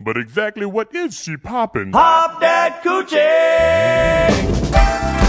But exactly what is she poppin'? Pop that coochie!